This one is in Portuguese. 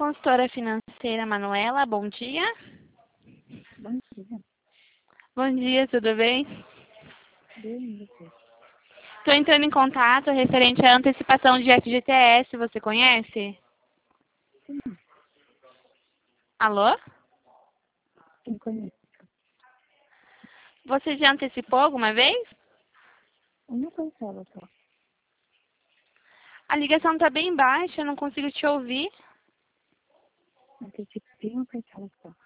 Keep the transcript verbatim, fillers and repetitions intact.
consultora financeira Manuela, bom dia. Bom dia. Bom dia, tudo bem? Bem, você. Estou entrando em contato referente à antecipação de F G T S, você conhece? Sim, Alô? quem conhece? Você já antecipou alguma vez? Uma parcela só. A ligação está bem baixa, eu não consigo te ouvir. Antecipei uma parcela só.